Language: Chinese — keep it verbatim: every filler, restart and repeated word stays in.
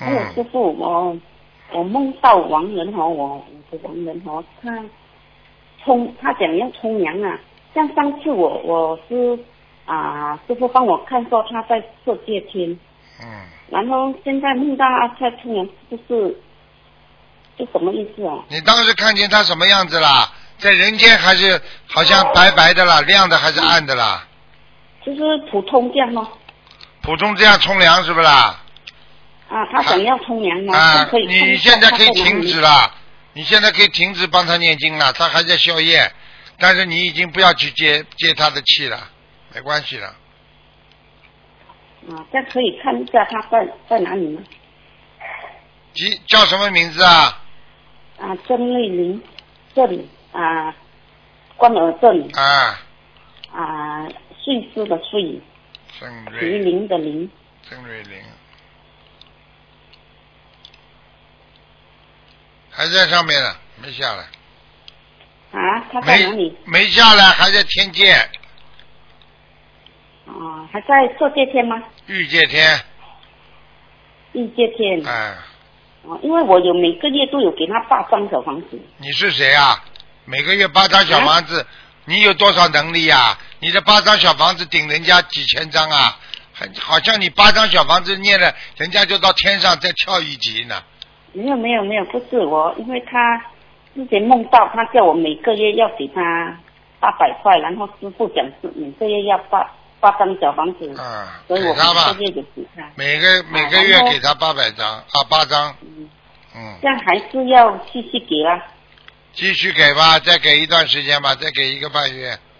还有师傅，我我梦到亡人哦，我我的亡人哦，他冲他讲要冲凉啊，像上次我我是啊师傅帮我看说他在色界天， 嗯， 然后现在梦到他在冲凉，是不是是什么意思啊？ 你当时看见他什么样子啦？在人间还是好像白白的啦，亮的还是暗的啦？ 就是普通这样哦。 普通这样冲凉是不是啦？ 啊，他想要冲凉吗？ 啊， 可以你现在可以停止了，你现在可以停止帮他念经了，他还在宵夜，但是你已经不要去接接他的气了，没关系了。 啊，这样可以看一下他在在哪里吗？ 几叫什么名字啊？ 啊，郑瑞玲，这里啊，关尔这里啊， 啊，岁数的岁， 郑麒瑞麟的麟。 郑瑞玲还在上面呢，没下来。 啊，他在哪里？ 没没下来，还在天界。 啊，还在色界天吗？ 欲界天。 欲界天。 哎。 哦，因为我有每个月都有给他八张小房子。 你是谁啊？每个月八张小房子，啊、你有多少能力呀、啊？你的八张小房子顶人家几千张啊？还好像你八张小房子念了，人家就到天上再跳一级呢。 没有没有没有，不是我，因为他之前梦到他叫我每个月要给他八百块，然后师傅讲是每个月要八八张小房子， 嗯， 所以我给他吧， 每个月就给他， 每个每个月给他八百张啊，八张， 嗯， 嗯， 这样还是要继续给啊， 继续给吧，再给一段时间吧，再给一个半月。